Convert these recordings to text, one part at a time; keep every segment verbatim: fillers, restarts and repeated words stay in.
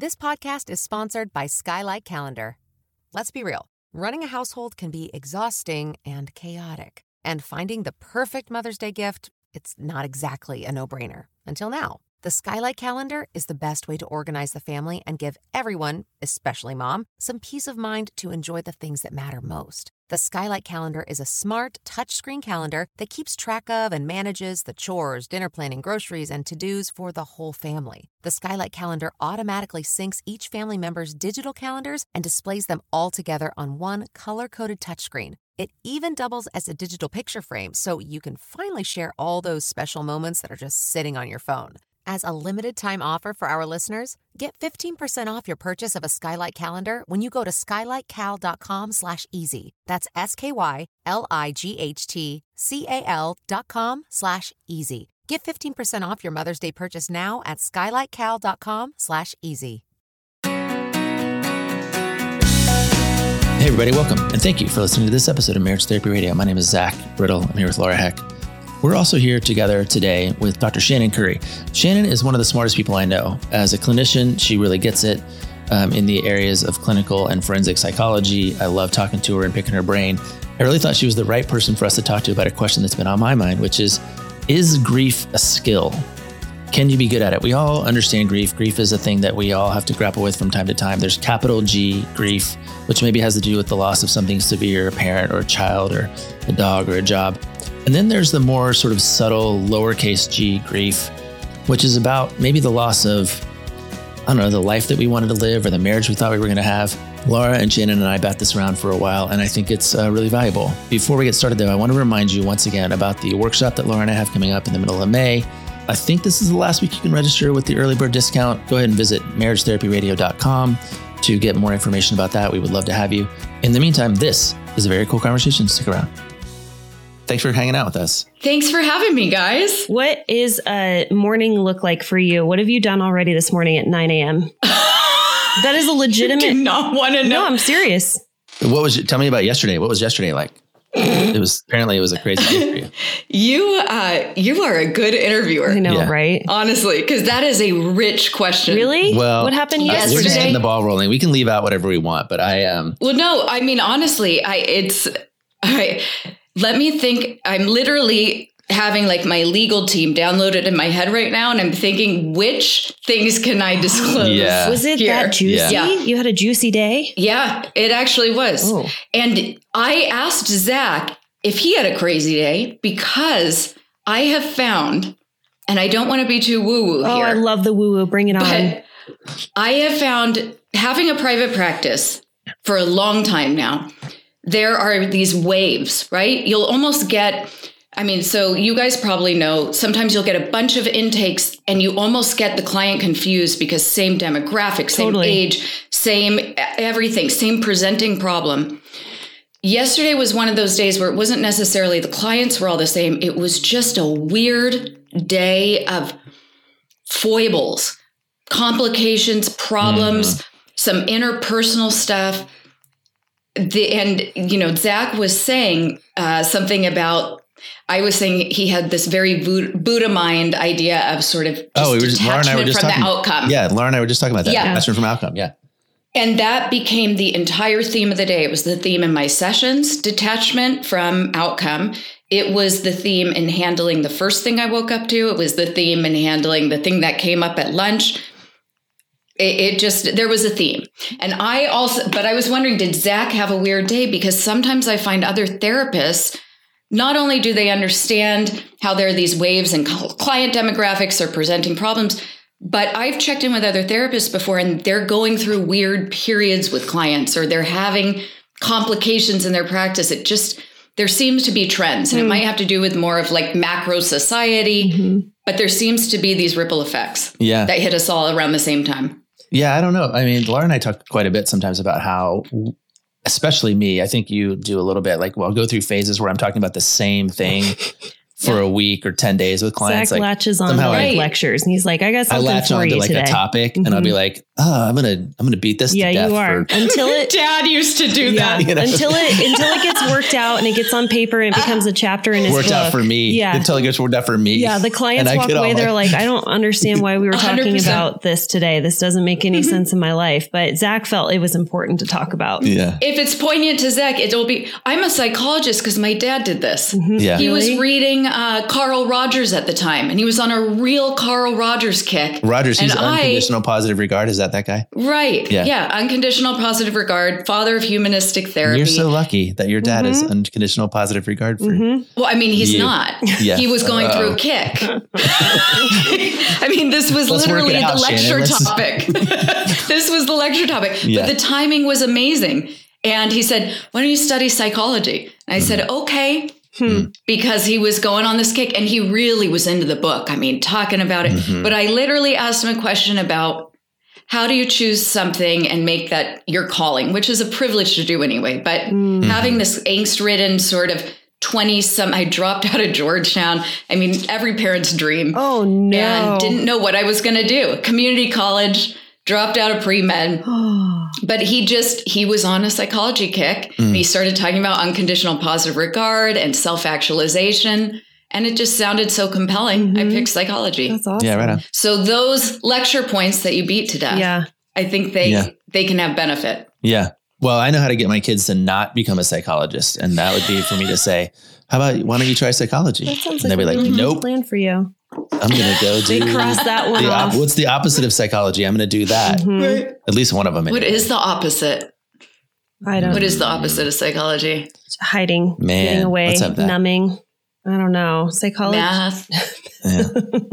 This podcast is sponsored by Skylight Calendar. Let's be real. Running a household can be exhausting and chaotic. And finding the perfect Mother's Day gift, it's not exactly a no-brainer. Until now. The Skylight Calendar is the best way to organize the family and give everyone, especially mom, some peace of mind to enjoy the things that matter most. The Skylight Calendar is a smart, touchscreen calendar that keeps track of and manages the chores, dinner planning, groceries, and to-dos for the whole family. The Skylight Calendar automatically syncs each family member's digital calendars and displays them all together on one color-coded touchscreen. It even doubles as a digital picture frame, so you can finally share all those special moments that are just sitting on your phone. As a limited-time offer for our listeners, get fifteen percent off your purchase of a Skylight Calendar when you go to skylightcal.com slash easy. That's S-K-Y-L-I-G-H-T-C-A-L dot com slash easy. Get fifteen percent off your Mother's Day purchase now at skylightcal.com slash easy. Hey everybody, welcome, and thank you for listening to this episode of Marriage Therapy Radio. My name is Zach Riddle. I'm here with Laura Heck. We're also here together today with Doctor Shannon Curry. Shannon is one of the smartest people I know. As a clinician, she really gets it um, in the areas of clinical and forensic psychology. I love talking to her and picking her brain. I really thought she was the right person for us to talk to about a question that's been on my mind, which is, is grief a skill? Can you be good at it? We all understand grief. Grief is a thing that we all have to grapple with from time to time. There's capital G grief, which maybe has to do with the loss of something severe, a parent or a child or a dog or a job. And then there's the more sort of subtle lowercase g grief, which is about maybe the loss of, I don't know, the life that we wanted to live or the marriage we thought we were going to have. Laura and Shannon and I bat this around for a while, and I think it's uh, really valuable. Before we get started though, I want to remind you once again about the workshop that Laura and I have coming up in the middle of May. I think this is the last week you can register with the early bird discount. Go ahead and visit marriage therapy radio dot com to get more information about that. We would love to have you. In the meantime, this is a very cool conversation. Stick around. Thanks for hanging out with us. Thanks for having me, guys. What is a morning look like for you? What have you done already this morning at nine a.m.? That is a legitimate... I do not want to know. No, I'm serious. What was? Tell me about yesterday. What was yesterday like? It was apparently it was a crazy day for you. You, uh, you are a good interviewer. I know, Yeah. right? Honestly, because that is a rich question. Really? Well, what happened uh, yesterday? We're just getting the ball rolling. We can leave out whatever we want, but I um. Well, no, I mean, honestly, I it's I. Let me think. I'm literally having like my legal team downloaded in my head right now. And I'm thinking, which things can I disclose? Yeah. Was it here? that juicy? Yeah. You had a juicy day? Yeah, it actually was. Oh. And I asked Zach if he had a crazy day because I have found, and I don't want to be too woo-woo Oh, here. I love the woo-woo. Bring it on. But I have found having a private practice for a long time now, there are these waves, right? You'll almost get, I mean, so you guys probably know, sometimes you'll get a bunch of intakes and you almost get the client confused because same demographic, same Totally. age, same everything, same presenting problem. Yesterday was one of those days where it wasn't necessarily the clients were all the same. It was just a weird day of foibles, complications, problems, mm-hmm. some interpersonal stuff. The, and, you know, Zach was saying uh, something about, I was saying he had this very Buddha mind idea of sort of just oh, we were just, Laura and I were just from talking, the outcome. Yeah, Laura and I were just talking about that. Yeah. Attachment from outcome. Yeah. And that became the entire theme of the day. It was the theme in my sessions, detachment from outcome. It was the theme in handling the first thing I woke up to. It was the theme in handling the thing that came up at lunch. It, it just, there was a theme. And I also, but I was wondering, did Zach have a weird day? Because sometimes I find other therapists, not only do they understand how there are these waves and client demographics are presenting problems, but I've checked in with other therapists before and they're going through weird periods with clients or they're having complications in their practice. It just, there seems to be trends and mm. it might have to do with more of like macro society, mm-hmm. but there seems to be these ripple effects yeah. that hit us all around the same time. Yeah, I don't know. I mean, Laura and I talked quite a bit sometimes about how, especially me, I think you do a little bit like, well, I'll go through phases where I'm talking about the same thing for Yeah. a week or ten days with clients. Zach like latches on to somehow like I- lectures, and he's like, "I got I something latch for on you to like today." a topic and I'll be like, oh, I'm going to, I'm going to beat this Yeah, to death. you are For, until it Dad used to do yeah that. You know? until it until it gets worked out and it gets on paper and it becomes a chapter in his worked book. out for me. Yeah. Until it gets worked out for me. Yeah, the clients And I walk get all away. They're like- like, I don't understand why we were one hundred talking percent. about this today. This doesn't make any sense in my life. But Zach felt it was important to talk about. Yeah. If it's poignant to Zach, it'll be, I'm a psychologist because my dad did this. Yeah. He was Really? reading uh, Carl Rogers at the time, and he was on a real Carl Rogers kick. Rogers, he's And I- unconditional positive regard. Is that that guy? Right. Yeah. Yeah. Unconditional positive regard, father of humanistic therapy. You're so lucky that your dad is unconditional positive regard for you. Well, I mean, he's You. not. Yeah. He was going Oh. through a kick. I mean, this was Let's work literally it out, the lecture Shannon. Let's- topic. This was the lecture topic. Yeah. But the timing was amazing. And he said, why don't you study psychology? And I Mm-hmm. said, okay. Because he was going on this kick and he really was into the book. I mean, talking about it. Mm-hmm. But I literally asked him a question about how do you choose something and make that your calling, which is a privilege to do anyway. But Mm-hmm. having this angst ridden sort of twenty some, I dropped out of Georgetown. I mean, every parent's dream. Oh no! And didn't know what I was going to do. Community college, dropped out of pre-med. But he just, he was on a psychology kick. Mm. And he started talking about unconditional positive regard and self-actualization. And it just sounded so compelling. I picked psychology. That's awesome. Yeah, right on. So those lecture points that you beat to death, Yeah. I think they Yeah. they can have benefit. Yeah. Well, I know how to get my kids to not become a psychologist. And that would be for me to say, how about, why don't you try psychology? That sounds And they'd like be a like, really good nope, plan for you. I'm going to go They do crossed that one the op- off. what's the opposite of psychology? I'm going to do that. Mhm. At least one of them. What anyway. is the opposite? I don't. What is the opposite of psychology? hiding, Man, getting away, let's have that. numbing? I don't know. Psychology. Math. Yeah.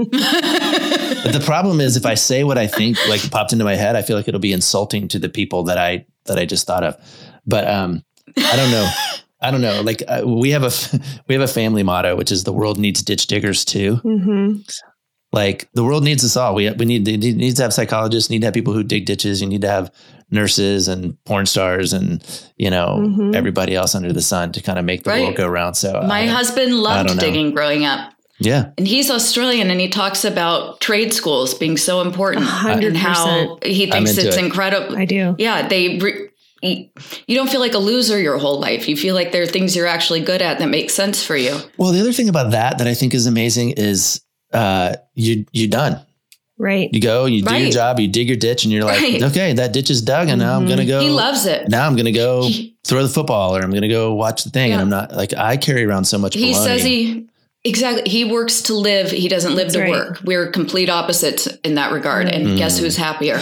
But the problem is if I say what I think like popped into my head, I feel like it'll be insulting to the people that I, that I just thought of. But um, I don't know. I don't know. Like uh, we have a, f- we have a family motto, which is the world needs ditch diggers too. Mm-hmm. Like the world needs us all. We we need, it needs to have psychologists, need to have people who dig ditches. You need to have nurses and porn stars and, you know, Mhm. everybody else under the sun to kind of make the Right. world go round. So My I- husband don't loved know. digging growing up. yeah. And he's Australian and he talks about trade schools being so important A hundred and how he I'm thinks into it's it. incredible. I do. Yeah, they re- you you don't feel like a loser your whole life. You feel like there are things you're actually good at that make sense for you. Well, the other thing about that that I think is amazing is uh, you you done. Right. You go, you do your Right. job, you dig your ditch, and you're like, Right. okay, that ditch is dug, and now I'm Mhm. gonna go. He loves it. Now I'm gonna go He- throw the football, or I'm gonna go watch the thing, and Yeah. I'm not like I carry around so much. He baloney. says he exactly he works to live. He doesn't live That's to right. work. We're complete opposites in that regard. Right. And Mm. guess who's happier?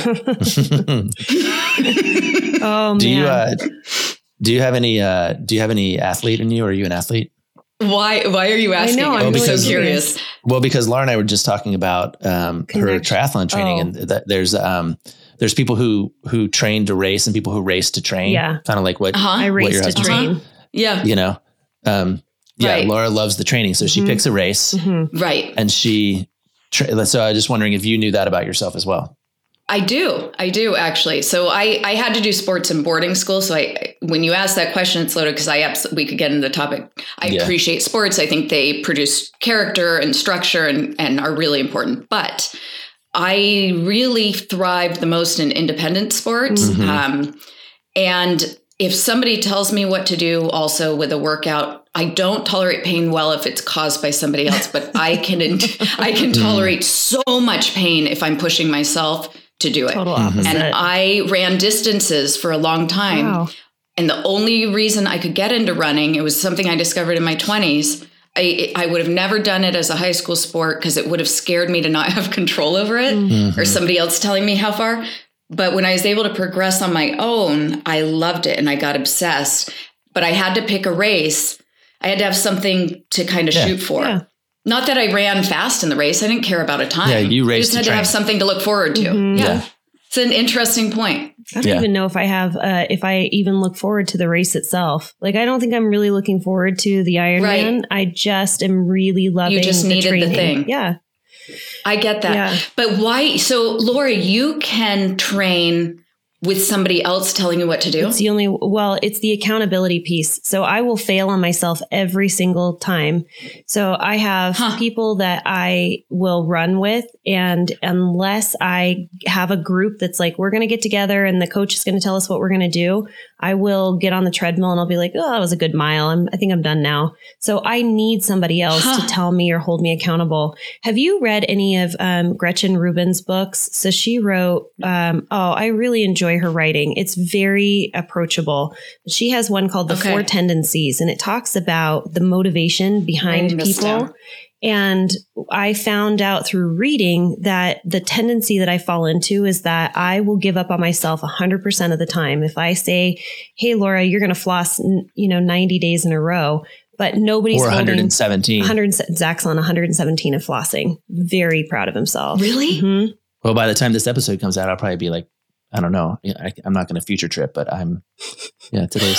Oh do man. you uh, do you have any uh, do you have any athlete in you? Or are you an athlete? Why why are you asking? know, I'm I'm really so curious. Well, because Laura and I were just talking about um, her Connect- triathlon training, oh. and that there's um, there's people who who train to race and people who race to train. Yeah. kind of like what Uh-huh. I your race to husband's train. Yeah. you know. Um, yeah, Right. Laura loves the training, so she Mhm. picks a race, Mhm. Right. and she. Tra- so I was just wondering if you knew that about yourself as well. I do. I do actually. So I, I had to do sports in boarding school. So I, when you ask that question, it's loaded because I, abs- we could get into the topic. I Yeah. appreciate sports. I think they produce character and structure and, and are really important. But I really thrived the most in independent sports. Mhm. Um, and if somebody tells me what to do also with a workout, I don't tolerate pain well if it's caused by somebody else, but I can, I can tolerate so much pain if I'm pushing myself to do it. Total Mhm. opposite. And I ran distances for a long time. Wow. And the only reason I could get into running, it was something I discovered in my twenties. I, I would have never done it as a high school sport because it would have scared me to not have control over it Mhm. or somebody else telling me how far. But when I was able to progress on my own, I loved it and I got obsessed. But I had to pick a race. I had to have something to kind of Yeah. shoot for. Yeah. Not that I ran fast in the race. I didn't care about a time. Yeah, you I raced just had to to have train. something to look forward to. Mhm. Yeah. Yeah. It's an interesting point. I don't Yeah. even know if I have, uh, if I even look forward to the race itself. Like, I don't think I'm really looking forward to the Ironman. Right. I just am really loving just the needed the training. thing. Yeah. I get that. Yeah. But why? So, Laura, you can train with somebody else telling you what to do? It's the only, well, it's the accountability piece. So I will fail on myself every single time. So I have huh. people that I will run with. And unless I have a group that's like, we're going to get together and the coach is going to tell us what we're going to do, I will get on the treadmill and I'll be like, oh, that was a good mile. I'm, I think I'm done now. So I need somebody else huh. to tell me or hold me accountable. Have you read any of um, Gretchen Rubin's books? So she wrote, um, oh, I really enjoy her writing. It's very approachable. She has one called The okay. Four Tendencies, and it talks about the motivation behind people. And I found out through reading that the tendency that I fall into is that I will give up on myself one hundred percent of the time. If I say, hey, Laura, you're going to floss, you know, ninety days in a row, but nobody's or one hundred seventeen. one hundred, Zach's on one hundred seventeen of flossing. Very proud of himself. Really? Mm-hmm. Well, by the time this episode comes out, I'll probably be like, I don't know. I, I'm not going to future trip, but I'm, yeah, today's.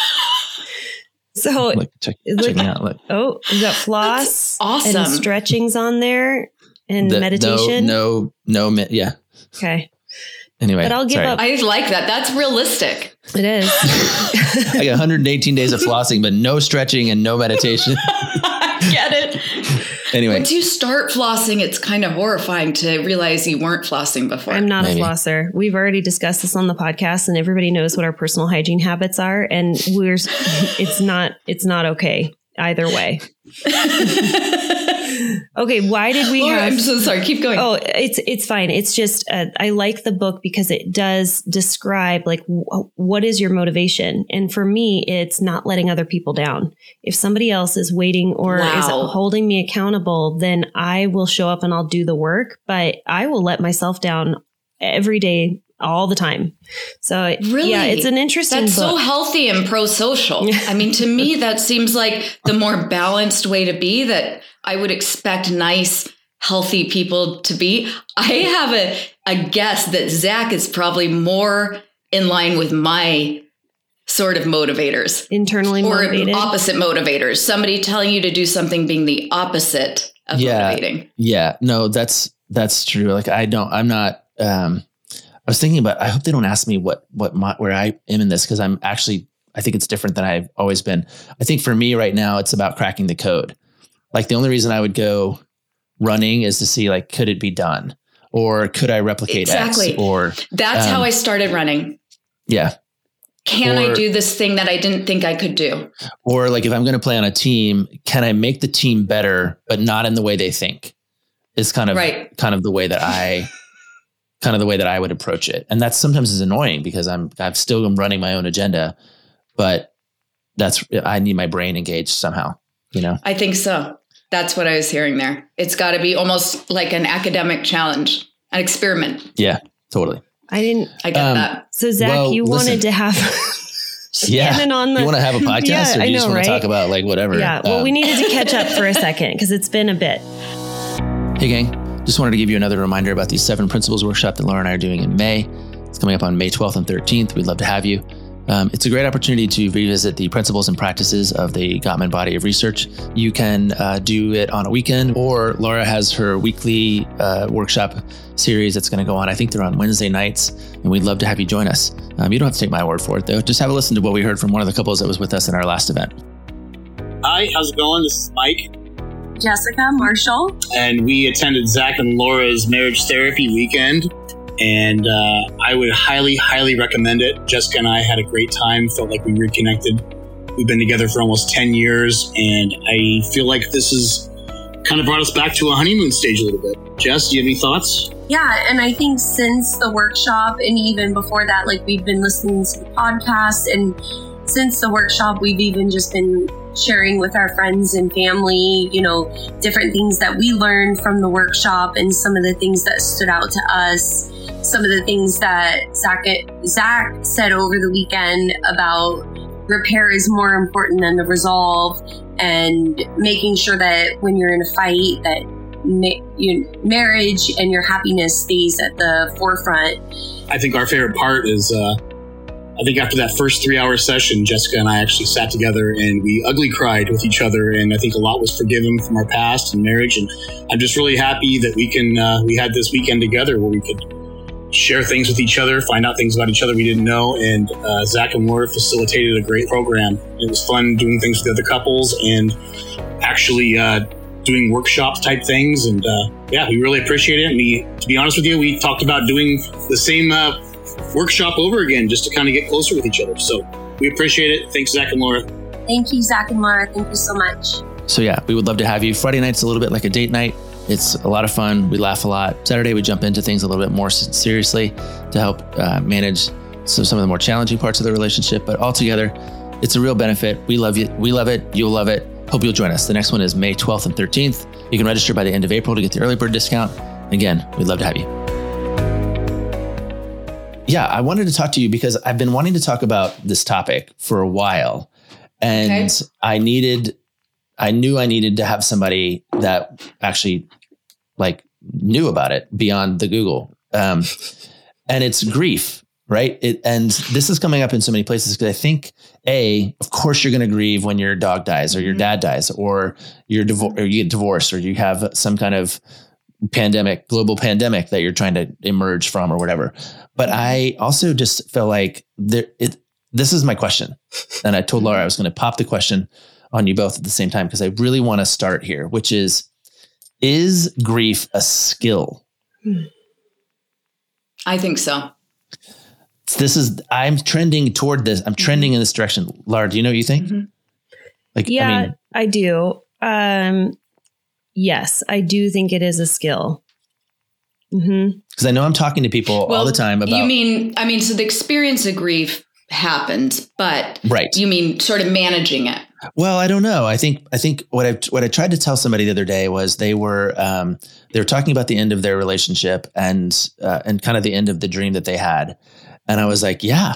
So, look, check, look, check me out. Look. Oh, we got floss. That's awesome. And stretching's on there and the, meditation. No, no, no, yeah. Okay. Anyway, but I'll give sorry. up. I like that. That's realistic. It is. I got one hundred eighteen days of flossing, but no stretching and no meditation. I get it. Anyway. Once you start flossing, it's kind of horrifying to realize you weren't flossing before. I'm not Maybe. a flosser. We've already discussed this on the podcast and everybody knows what our personal hygiene habits are. And we're, it's not, it's not okay either way. Okay. Why did we Laura, have, I'm so sorry. Keep going. Oh, it's, it's fine. It's just, uh, I like the book because it does describe like, w- what is your motivation? And for me, it's not letting other people down. If somebody else is waiting or wow. is holding me accountable, then I will show up and I'll do the work, but I will let myself down every day, all the time. So really? Yeah, it's an interesting That's book. so healthy and pro-social. I mean, to me, that seems like the more balanced way to be that I would expect nice, healthy people to be. I have a, a guess that Zach is probably more in line with my sort of motivators. Internally motivated. Or opposite motivators. Somebody telling you to do something being the opposite of yeah, motivating. Yeah, no, that's, that's true. Like I don't, I'm not, um, I was thinking about, I hope they don't ask me what, what my, where I am in this. Cause I'm actually, I think it's different than I've always been. I think for me right now, it's about cracking the code. Like the only reason I would go running is to see like, could it be done or could I replicate exactly. X or that's um, how I started running. Yeah. Can or, I do this thing that I didn't think I could do? Or like, if I'm going to play on a team, can I make the team better, but not in the way they think? Is kind of, right. kind of the way that I, kind of the way that I would approach it. And that's sometimes is annoying because I'm, I'm still running my own agenda, but that's, I need my brain engaged somehow, you know? I think so. That's what I was hearing there. It's got to be almost like an academic challenge, an experiment. Yeah, totally. I didn't, I get um, that. So Zach, well, you listen, wanted to have yeah. on the, you want to have a podcast yeah, or do you I know, just want right? to talk about like whatever? Yeah. Well, um, we needed to catch up for a second because it's been a bit. Hey gang. Just wanted to give you another reminder about the Seven Principles Workshop that Laura and I are doing in May. It's coming up on May twelfth and thirteenth. We'd love to have you. Um, it's a great opportunity to revisit the principles and practices of the Gottman body of research. You can uh, do it on a weekend, or Laura has her weekly uh, workshop series that's going to go on. I think they're on Wednesday nights, and we'd love to have you join us. Um, you don't have to take my word for it, though. Just have a listen to what we heard from one of the couples that was with us in our last event. Hi, how's it going? This is Mike. Jessica Marshall. And we attended Zach and Laura's marriage therapy weekend. And uh, I would highly, highly recommend it. Jessica and I had a great time. Felt like we reconnected. We've been together for almost ten years. And I feel like this has kind of brought us back to a honeymoon stage a little bit. Jess, do you have any thoughts? Yeah, and I think since the workshop and even before that, like we've been listening to the podcast, and since the workshop, we've even just been sharing with our friends and family, you know, different things that we learned from the workshop and some of the things that stood out to us, some of the things that Zach, Zach said over the weekend about repair is more important than the resolve, and making sure that when you're in a fight that ma- your marriage and your happiness stays at the forefront. I think our favorite part is uh I think after that first three-hour session, Jessica and I actually sat together and we ugly cried with each other, and I think a lot was forgiven from our past and marriage. And I'm just really happy that we can uh, we had this weekend together where we could share things with each other, find out things about each other we didn't know. And uh, Zach and Laura facilitated a great program. It was fun doing things with the other couples and actually uh, doing workshop type things. And uh, yeah, we really appreciate it. And we, to be honest with you, we talked about doing the same uh, workshop over again just to kind of get closer with each other. So we appreciate it. Thanks, Zach and Laura. Thank you, Zach and Laura. Thank you so much. So yeah, we would love to have you. Friday night's a little bit like a date night. It's a lot of fun. We laugh a lot. Saturday, we jump into things a little bit more seriously to help uh, manage some, some of the more challenging parts of the relationship. But altogether, it's a real benefit. We love you. We love it. You'll love it. Hope you'll join us. The next one is May twelfth and thirteenth. You can register by the end of April to get the early bird discount. Again, we'd love to have you. Yeah, I wanted to talk to you because I've been wanting to talk about this topic for a while. And okay. I needed, I knew I needed to have somebody that actually like knew about it beyond the Google. Um, and it's grief, right? It, and this is coming up in so many places because I think, A, of course you're going to grieve when your dog dies or your dad dies or you're divor- or you get divorced or you have some kind of pandemic, global pandemic that you're trying to emerge from or whatever. But I also just felt like there, it, this is my question. And I told Laura I was going to pop the question on you both at the same time because I really want to start here, which is, is grief a skill? I think so. This is, I'm trending toward this. I'm trending in this direction. Laura, do you know what you think? Mm-hmm. Like, yeah, I mean, I do. Um, yes, I do think it is a skill. Mm-hmm. Because I know I'm talking to people well, all the time about. You mean, I mean, so the experience of grief happens, but right. You mean sort of managing it? Well, I don't know. I think I think what I what I tried to tell somebody the other day was they were um, they were talking about the end of their relationship and uh, and kind of the end of the dream that they had, and I was like, yeah,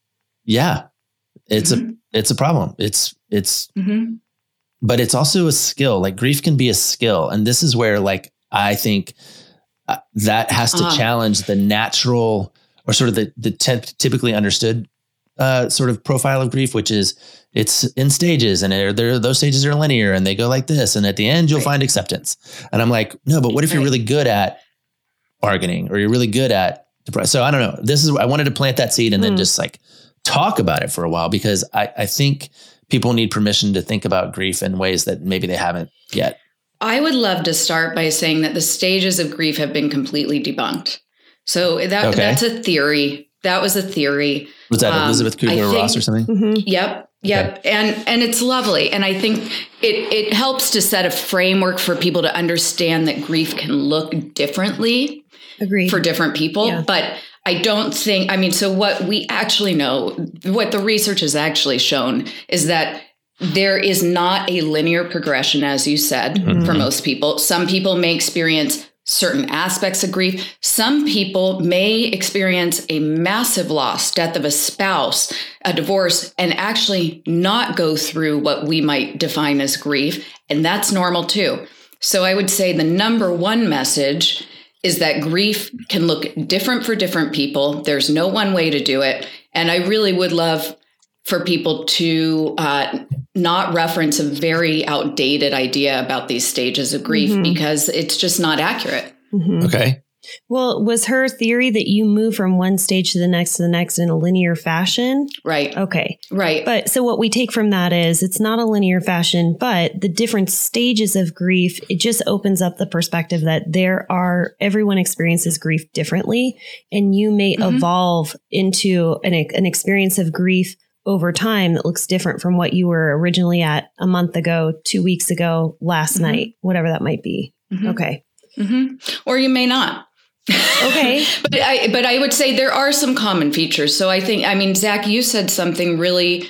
yeah, it's mm-hmm. a it's a problem. It's it's, mm-hmm. but it's also a skill. Like grief can be a skill, and this is where like I think uh, that has to uh. challenge the natural or sort of the the t- typically understood uh, sort of profile of grief, which is. It's in stages and they're, those stages are linear and they go like this. And at the end, you'll right. find acceptance. And I'm like, no, but what if right. you're really good at bargaining or you're really good at depression? So I don't know. This is, I wanted to plant that seed and mm. then just like talk about it for a while because I, I think people need permission to think about grief in ways that maybe they haven't yet. I would love to start by saying that the stages of grief have been completely debunked. So that okay. that's a theory. That was a theory. Was that um, Elizabeth Kubler-Ross or something? Mm-hmm. Yep. Yep. Okay. And and it's lovely. And I think it, it helps to set a framework for people to understand that grief can look differently Agreed. For different people. Yeah. But I don't think, I mean, so what we actually know, what the research has actually shown is that there is not a linear progression, as you said, mm-hmm. for most people. Some people may experience certain aspects of grief. Some people may experience a massive loss, death of a spouse, a divorce, and actually not go through what we might define as grief. And that's normal too. So I would say the number one message is that grief can look different for different people. There's no one way to do it. And I really would love for people to uh, not reference a very outdated idea about these stages of grief mm-hmm. because it's just not accurate. Mm-hmm. Okay. Well, was her theory that you move from one stage to the next to the next in a linear fashion? Right. Okay. Right. But so what we take from that is it's not a linear fashion, but the different stages of grief, it just opens up the perspective that there are, everyone experiences grief differently, and you may mm-hmm. evolve into an, an experience of grief over time that looks different from what you were originally at a month ago, two weeks ago, last mm-hmm. night, whatever that might be. Mm-hmm. Okay. Mm-hmm. Or you may not. Okay. but I, but I would say there are some common features. So I think, I mean, Zach, you said something really,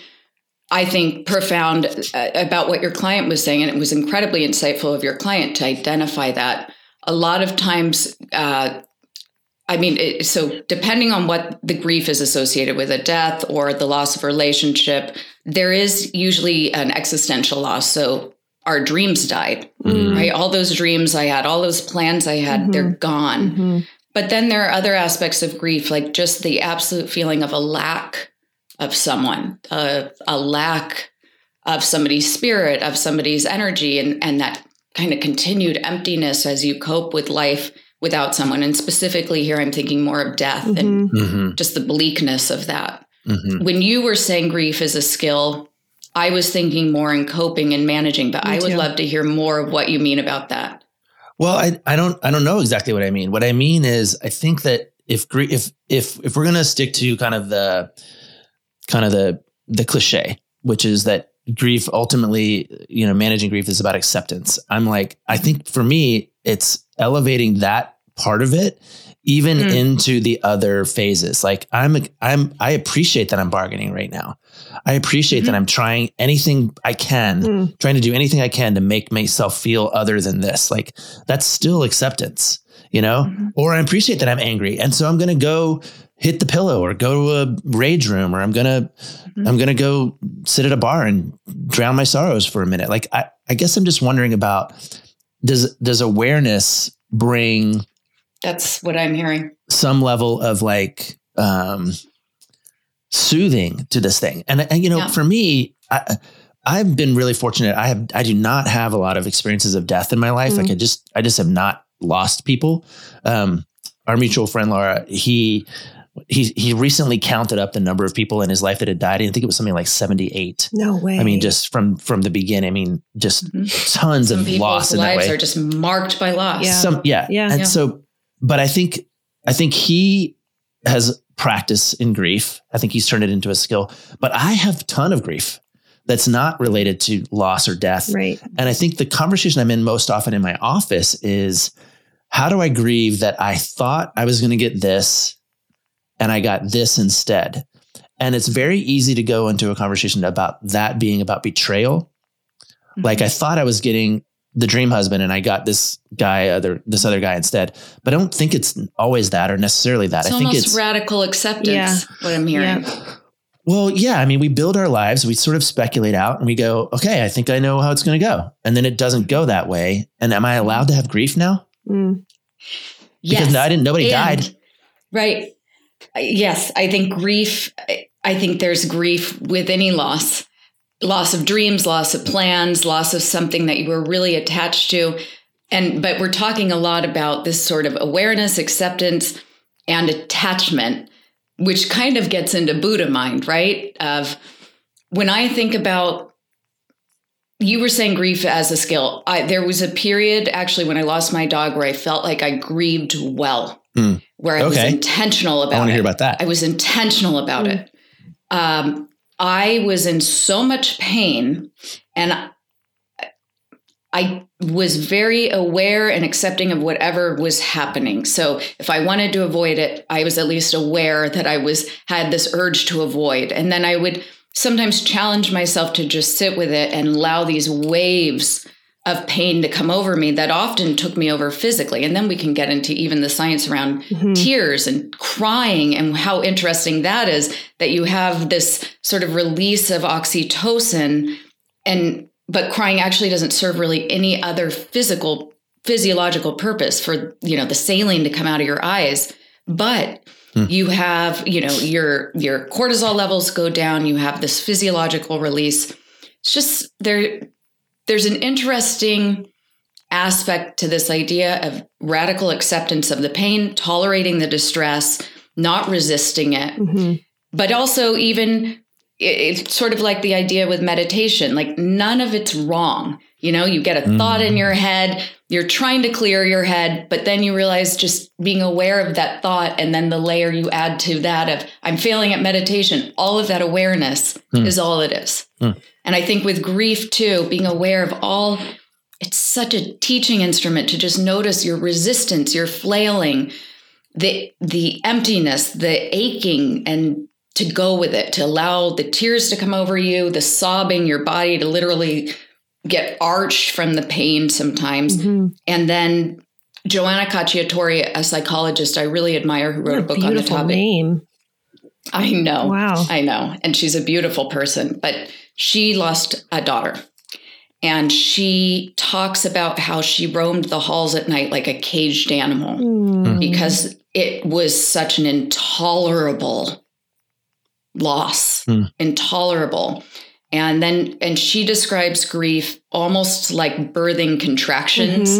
I think, profound uh, about what your client was saying. And it was incredibly insightful of your client to identify that. A lot of times, uh, I mean, it, so depending on what the grief is associated with, a death or the loss of relationship, there is usually an existential loss. So our dreams died, mm-hmm. right? All those dreams I had, all those plans I had, mm-hmm. they're gone. Mm-hmm. But then there are other aspects of grief, like just the absolute feeling of a lack of someone, uh, a lack of somebody's spirit, of somebody's energy, and, and that kind of continued emptiness as you cope with life without someone. And specifically here, I'm thinking more of death mm-hmm. and mm-hmm. just the bleakness of that. Mm-hmm. When you were saying grief is a skill, I was thinking more in coping and managing, but Me I would too. love to hear more of what you mean about that. Well, I, I don't I don't know exactly what I mean. What I mean is I think that if if if if we're going to stick to kind of the kind of the the cliche, which is that grief ultimately, you know, managing grief is about acceptance. I'm like, I think for me, it's elevating that part of it even mm. into the other phases. Like I'm, I'm, I appreciate that I'm bargaining right now. I appreciate mm-hmm. that I'm trying anything I can, mm. trying to do anything I can to make myself feel other than this. Like that's still acceptance, you know, mm-hmm. or I appreciate that I'm angry. And so I'm going to go hit the pillow or go to a rage room, or I'm going to, mm-hmm. I'm going to go sit at a bar and drown my sorrows for a minute. Like, I, I guess I'm just wondering about, does, does awareness bring, that's what I'm hearing, some level of like, um, soothing to this thing. And, and you know, yeah. for me, I, I've been really fortunate. I have, I do not have a lot of experiences of death in my life. Mm-hmm. Like I just, I just have not lost people. Um, our mutual friend, Laura, he, he, he recently counted up the number of people in his life that had died. I think it was something like seventy-eight. No way. I mean, just from, from the beginning, I mean, just mm-hmm. tons Some of loss in that way. Lives are just marked by loss. Yeah. Some, yeah. yeah. And yeah. so, but I think, I think he has practice in grief. I think he's turned it into a skill, but I have a ton of grief that's not related to loss or death. Right. And I think the conversation I'm in most often in my office is, how do I grieve that I thought I was going to get this and I got this instead? And it's very easy to go into a conversation about that being about betrayal. Mm-hmm. Like I thought I was getting the dream husband and I got this guy, other, this other guy instead. But I don't think it's always that or necessarily that. It's I think almost it's radical acceptance. Yeah. What I'm hearing. Yeah. Well, yeah. I mean, we build our lives, we sort of speculate out and we go, okay, I think I know how it's going to go. And then it doesn't go that way. And am I allowed to have grief now? Mm. Because yes. I didn't, nobody and, died. Right. Yes. I think grief, I think there's grief with any loss, loss of dreams, loss of plans, loss of something that you were really attached to. And, but we're talking a lot about this sort of awareness, acceptance, and attachment, which kind of gets into Buddha mind, right? Of when I think about, you were saying grief as a skill. I, there was a period actually when I lost my dog where I felt like I grieved well, mm. where I okay. was intentional about it. I want to hear about that. I was intentional about mm. it. Um, I was in so much pain and I, I was very aware and accepting of whatever was happening. So if I wanted to avoid it, I was at least aware that I was had this urge to avoid. And then I would sometimes challenge myself to just sit with it and allow these waves of pain to come over me that often took me over physically. And then we can get into even the science around mm-hmm. tears and crying and how interesting that is, that you have this sort of release of oxytocin, and but crying actually doesn't serve really any other physical, physiological purpose for, you know, the saline to come out of your eyes. But hmm. you have, you know, your your cortisol levels go down. You have this physiological release. It's just there. There's an interesting aspect to this idea of radical acceptance of the pain, tolerating the distress, not resisting it, mm-hmm. but also even it, it's sort of like the idea with meditation, like none of it's wrong. You know, you get a mm-hmm. thought in your head, you're trying to clear your head, but then you realize just being aware of that thought. And then the layer you add to that of I'm failing at meditation, all of that awareness mm. is all it is. Mm. And I think with grief too, being aware of all, it's such a teaching instrument to just notice your resistance, your flailing, the the emptiness, the aching, and to go with it, to allow the tears to come over you, the sobbing, your body to literally get arched from the pain sometimes. Mm-hmm. And then Joanna Cacciatore, a psychologist I really admire, who wrote a book on the topic. Name. I know. Wow. I know. And she's a beautiful person, but she lost a daughter. And she talks about how she roamed the halls at night like a caged animal mm. because it was such an intolerable loss, mm. intolerable. And then, and she describes grief almost like birthing contractions. Mm-hmm.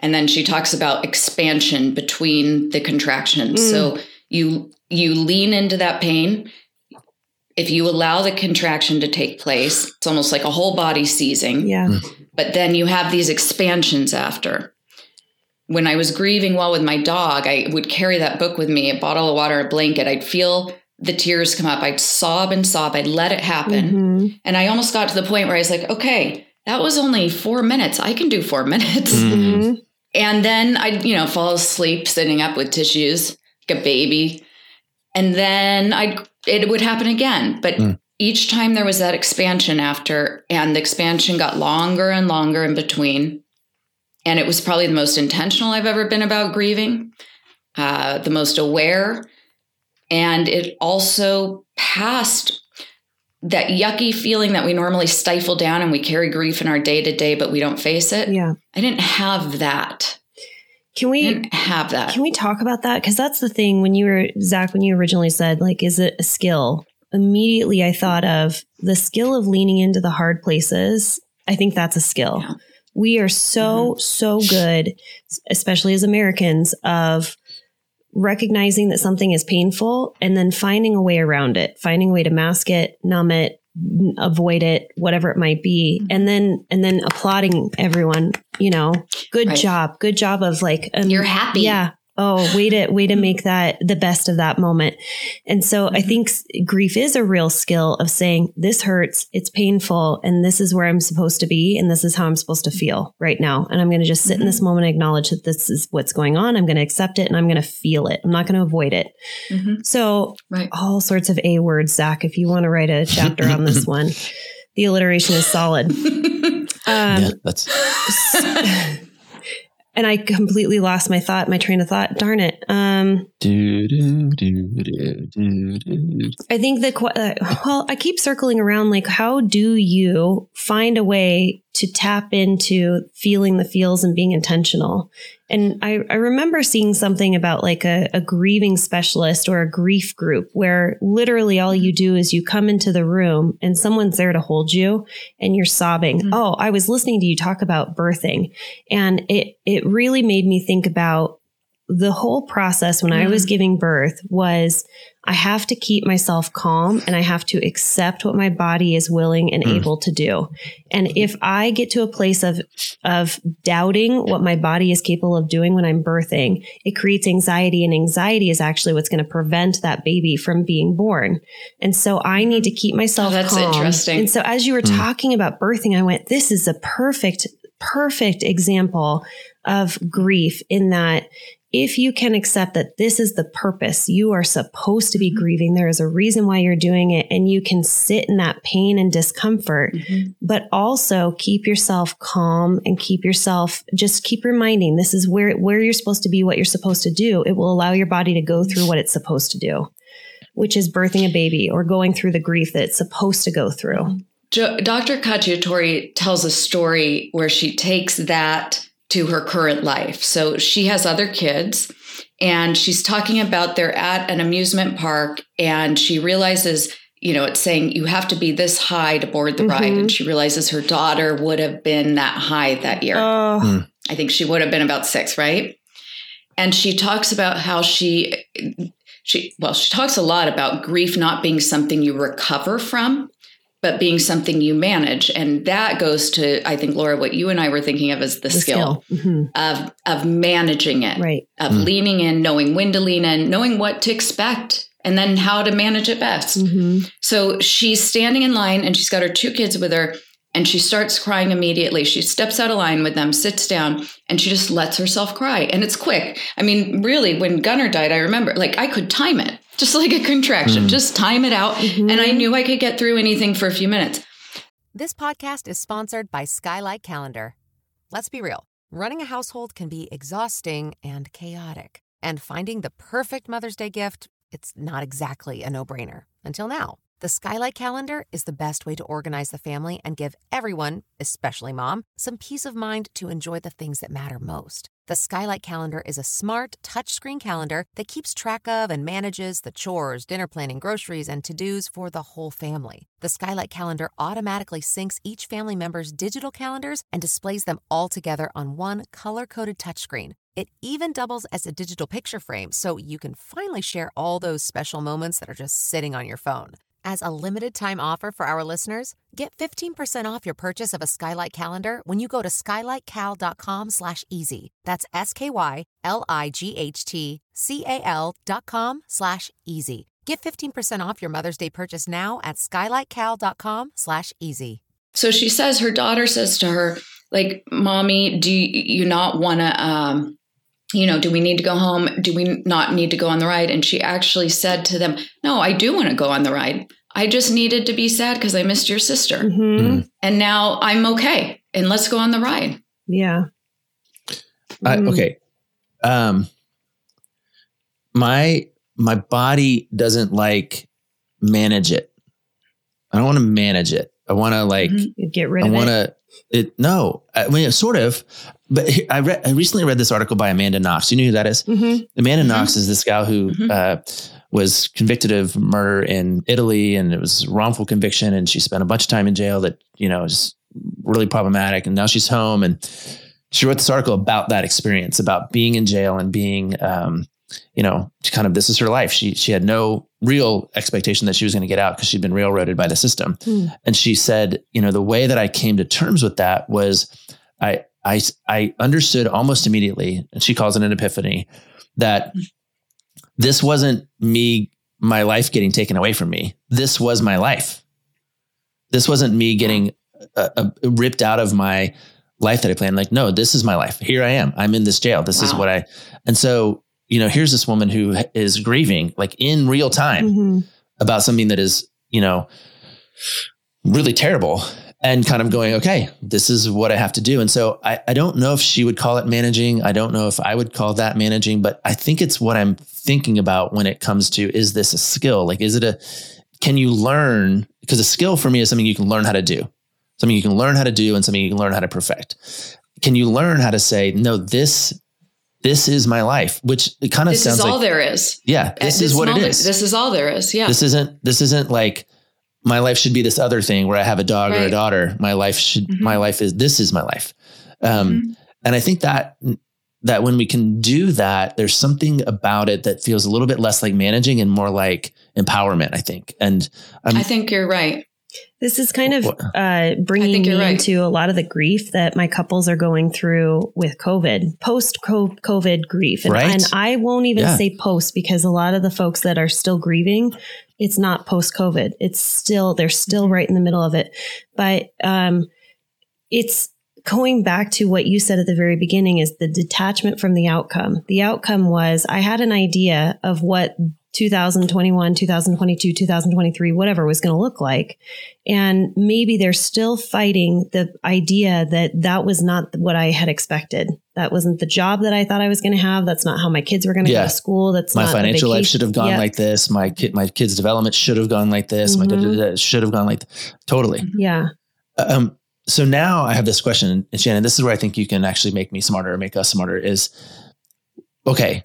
And then she talks about expansion between the contractions. Mm. So you you lean into that pain. If you allow the contraction to take place, it's almost like a whole body seizing. Yeah. Mm. But then you have these expansions after. When I was grieving well with my dog, I would carry that book with me, a bottle of water, a blanket. I'd feel the tears come up. I'd sob and sob. I'd let it happen. Mm-hmm. And I almost got to the point where I was like, okay, that was only four minutes. I can do four minutes. Mm-hmm. And then I'd, you know, fall asleep sitting up with tissues like a baby. And then I it would happen again. But mm. each time there was that expansion after, and the expansion got longer and longer in between. And it was probably the most intentional I've ever been about grieving, uh, the most aware. And it also passed that yucky feeling that we normally stifle down and we carry grief in our day to day, but we don't face it. Yeah. I didn't have that. Can we I didn't have that? Can we talk about that? Because that's the thing when you were, Zach, when you originally said, like, is it a skill? Immediately I thought of the skill of leaning into the hard places. I think that's a skill. Yeah. We are so, mm-hmm. so good, especially as Americans, of recognizing that something is painful and then finding a way around it, finding a way to mask it, numb it, avoid it, whatever it might be. And then, and then applauding everyone, you know, good right. job, good job of like, um, you're happy. Yeah. Oh, way to, way to make that the best of that moment. And so mm-hmm. I think grief is a real skill of saying, this hurts, it's painful, and this is where I'm supposed to be. And this is how I'm supposed to feel right now. And I'm going to just sit mm-hmm. in this moment and acknowledge that this is what's going on. I'm going to accept it and I'm going to feel it. I'm not going to avoid it. Mm-hmm. So right. all sorts of A words, Zach, if you want to write a chapter on this one, the alliteration is solid. um, yeah, that's... And I completely lost my thought, my train of thought. Darn it. Um, do, do, do, do, do, do. I think that, uh, well, I keep circling around, like, how do you find a way to tap into feeling the feels and being intentional? And I, I remember seeing something about like a, a grieving specialist or a grief group where literally all you do is you come into the room and someone's there to hold you and you're sobbing. Mm-hmm. Oh, I was listening to you talk about birthing, and it, it really made me think about the whole process when mm-hmm. I was giving birth was I have to keep myself calm and I have to accept what my body is willing and mm. able to do. And if I get to a place of, of doubting what my body is capable of doing when I'm birthing, it creates anxiety, and anxiety is actually what's going to prevent that baby from being born. And so I need to keep myself oh, that's calm. Interesting. And so as you were mm. talking about birthing, I went, this is a perfect, perfect example of grief in that if you can accept that this is the purpose, you are supposed to be grieving. There is a reason why you're doing it, and you can sit in that pain and discomfort, mm-hmm. but also keep yourself calm and keep yourself, just keep reminding this is where, where you're supposed to be, what you're supposed to do. It will allow your body to go through what it's supposed to do, which is birthing a baby or going through the grief that it's supposed to go through. Jo- Doctor Cacciatore tells a story where she takes that to her current life. So she has other kids, and she's talking about they're at an amusement park, and she realizes, you know, it's saying you have to be this high to board the mm-hmm. ride. And she realizes her daughter would have been that high that year. Oh. Mm. I think she would have been about six, right? And she talks about how she, she, well, she talks a lot about grief not being something you recover from, but being something you manage. And that goes to, I think, Laura, what you and I were thinking of as the, the skill, skill. Mm-hmm. of of managing it, right. of mm. leaning in, knowing when to lean in, knowing what to expect, and then how to manage it best. Mm-hmm. So she's standing in line, and she's got her two kids with her, and she starts crying immediately. She steps out of line with them, sits down, and she just lets herself cry. And it's quick. I mean, really, when Gunnar died, I remember, like, I could time it. Just like a contraction, mm. just time it out. Mm-hmm. And I knew I could get through anything for a few minutes. This podcast is sponsored by Skylight Calendar. Let's be real. Running a household can be exhausting and chaotic. And finding the perfect Mother's Day gift, it's not exactly a no-brainer. Until now. The Skylight Calendar is the best way to organize the family and give everyone, especially mom, some peace of mind to enjoy the things that matter most. The Skylight Calendar is a smart, touchscreen calendar that keeps track of and manages the chores, dinner planning, groceries, and to-dos for the whole family. The Skylight Calendar automatically syncs each family member's digital calendars and displays them all together on one color-coded touchscreen. It even doubles as a digital picture frame, so you can finally share all those special moments that are just sitting on your phone. As a limited-time offer for our listeners, get fifteen percent off your purchase of a Skylight Calendar when you go to skylightcal.com slash easy. That's S-K-Y-L-I-G-H-T-C-A-L dot com slash easy. Get fifteen percent off your Mother's Day purchase now at skylightcal.com slash easy. So she says, her daughter says to her, like, Mommy, do you not want to, um, you know, do we need to go home? Do we not need to go on the ride? And she actually said to them, no, I do want to go on the ride. I just needed to be sad because I missed your sister. Mm-hmm. Mm. And now I'm okay. And let's go on the ride. Yeah. I, Mm. okay. Um, my, my body doesn't like manage it. I don't want to manage it. I want to like, You get rid I of want it. to, it, no, I mean, sort of, but I read, I recently read this article by Amanda Knox. You know who that is? Mm-hmm. Amanda Mhm. Knox is this gal who, Mhm. uh, was convicted of murder in Italy, and it was wrongful conviction. And she spent a bunch of time in jail that, you know, is really problematic. And now she's home, and she wrote this article about that experience, about being in jail and being, um, you know, kind of, this is her life. She, she had no real expectation that she was going to get out because she'd been railroaded by the system. Hmm. And she said, you know, the way that I came to terms with that was I, I, I understood almost immediately, and she calls it an epiphany, that this wasn't me, my life getting taken away from me. This was my life. This wasn't me getting uh, uh, ripped out of my life that I planned. Like, no, this is my life. Here I am. I'm in this jail. This Wow. is what I, and so, you know, here's this woman who is grieving like in real time Mm-hmm. about something that is, you know, really terrible, and kind of going, okay, this is what I have to do. And so I, I don't know if she would call it managing. I don't know if I would call that managing, but I think it's what I'm thinking about when it comes to, is this a skill? Like, is it a, can you learn? Because a skill for me is something you can learn how to do, something you can learn how to do, and something you can learn how to perfect. Can you learn how to say, no, this, this is my life, which it kind of This sounds is all like, there is. yeah, this At is what moment, it is. This is all there is. Yeah. This isn't, this isn't like my life should be this other thing where I have a dog or a Right. daughter. My life should, Mhm. my life is, this is my life. Um, Mhm. And I think that, that when we can do that, there's something about it that feels a little bit less like managing and more like empowerment, I think. And I'm, I think you're right. This is kind of What- uh, bringing think me you're right. into a lot of the grief that my couples are going through with COVID, post-COVID grief. And, Right. and I won't even Yeah. say post, because a lot of the folks that are still grieving, it's not post-COVID. It's still, they're still right in the middle of it. But um, it's going back to what you said at the very beginning, is the detachment from the outcome. The outcome was, I had an idea of what two thousand twenty-one, two thousand twenty-two, two thousand twenty-three, whatever was going to look like. And maybe they're still fighting the idea that that was not what I had expected. That wasn't the job that I thought I was going to have. That's not how my kids were going to Yeah. go to school. That's my not the financial life vacation- should have gone Yeah. like this. My kid, my kid's development should have gone like this. My da, da, da, should have gone like th- totally. Yeah. Um, so now I have this question, and Shannon, this is where I think you can actually make me smarter or make us smarter is, okay,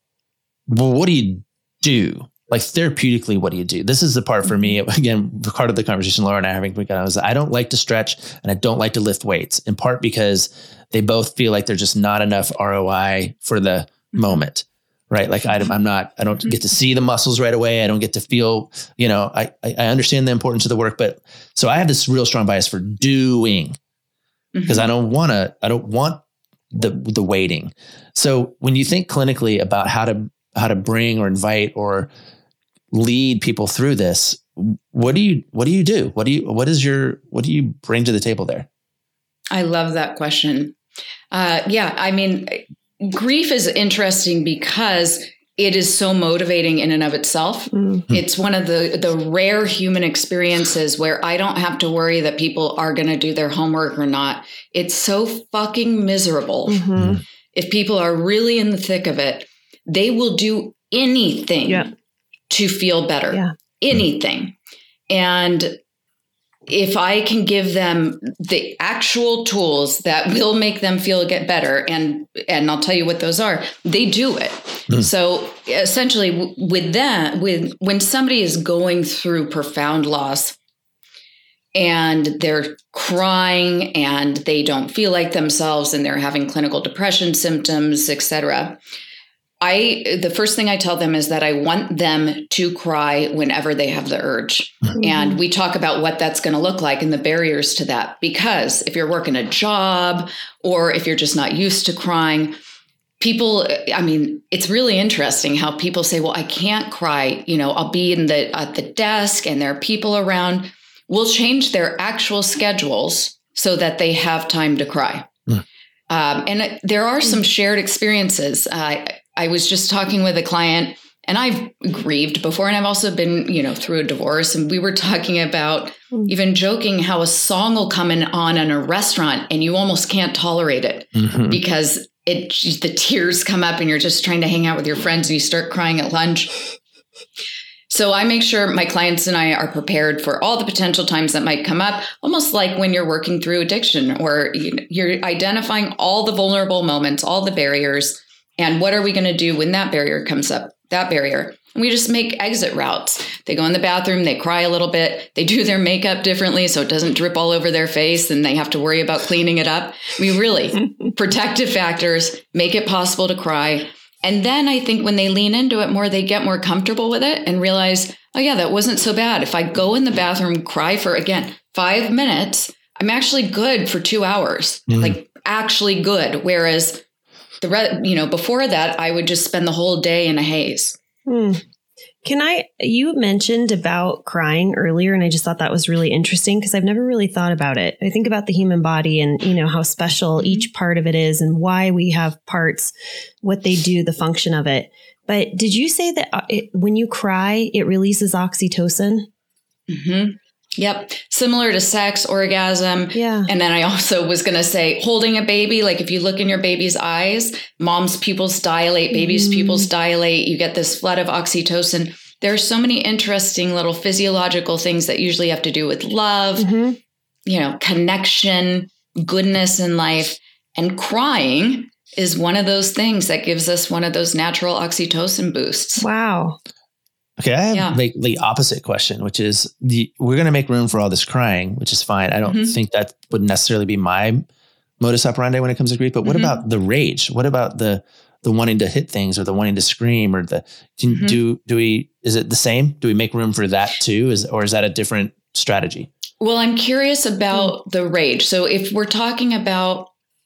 well, what do you do? Like therapeutically, what do you do? This is the part for me. Again, part of the conversation Laura and I are having, was I don't like to stretch and I don't like to lift weights, in part because they both feel like there's just not enough R O I for the moment, right? Like I, I'm not, I don't get to see the muscles right away. I don't get to feel, you know, I, I understand the importance of the work, but so I have this real strong bias for doing, because I don't want to, I don't want the, the waiting. So when you think clinically about how to, how to bring or invite or lead people through this, what do you, what do you do? What do you, what is your, what do you bring to the table there? I love that question. Uh, yeah, I mean, grief is interesting because it is so motivating in and of itself. Mm-hmm. It's one of the, the rare human experiences where I don't have to worry that people are going to do their homework or not. It's so fucking miserable. Mm-hmm. If people are really in the thick of it, they will do anything Yeah. to feel better. Yeah. Anything. And if I can give them the actual tools that will make them feel get better, and and I'll tell you what those are, they do it. Mm. So essentially with that, with when somebody is going through profound loss and they're crying and they don't feel like themselves and they're having clinical depression symptoms, et cetera, I, the first thing I tell them is that I want them to cry whenever they have the urge. Mm-hmm. And we talk about what that's going to look like and the barriers to that. Because if you're working a job or if you're just not used to crying, people, I mean, it's really interesting how people say, well, I can't cry. You know, I'll be in the, at the desk and there are people around. We'll change their actual schedules so that they have time to cry. Mm. Um, and there are some shared experiences. Uh, I was just talking with a client, and I've grieved before, and I've also been, you know, through a divorce. And we were talking about mm. even joking how a song will come in on in a restaurant and you almost can't tolerate it mm-hmm. because it the tears come up and you're just trying to hang out with your friends and you start crying at lunch. So I make sure my clients and I are prepared for all the potential times that might come up, almost like when you're working through addiction, or you're identifying all the vulnerable moments, all the barriers. And what are we going to do when that barrier comes up, that barrier? And we just make exit routes. They go in the bathroom, they cry a little bit, they do their makeup differently so it doesn't drip all over their face and they have to worry about cleaning it up. I mean, really, protective factors make it possible to cry. And then I think when they lean into it more, they get more comfortable with it and realize, oh yeah, that wasn't so bad. If I go in the bathroom, cry for, again, five minutes, I'm actually good for two hours, mm. like actually good. Whereas The re- you know, before that, I would just spend the whole day in a haze. Hmm. Can I, you mentioned about crying earlier, and I just thought that was really interesting because I've never really thought about it. I think about the human body and, you know, how special each part of it is and why we have parts, what they do, the function of it. But did you say that it, when you cry, it releases oxytocin? Mm-hmm. Yep. Similar to sex, orgasm. Yeah. And then I also was going to say holding a baby, like if you look in your baby's eyes, mom's pupils dilate, baby's mm. pupils dilate, you get this flood of oxytocin. There are so many interesting little physiological things that usually have to do with love, mm-hmm. you know, connection, goodness in life. And crying is one of those things that gives us one of those natural oxytocin boosts. Wow. Okay, I have yeah. like the opposite question, which is the, we're going to make room for all this crying, which is fine. I don't mm-hmm. think that would necessarily be my modus operandi when it comes to grief. But what mm-hmm. about the rage? What about the the wanting to hit things or the wanting to scream or the do mm-hmm. do, do we is it the same? Do we make room for that too? Is or is that a different strategy? Well, I'm curious about mm-hmm. the rage. So if we're talking about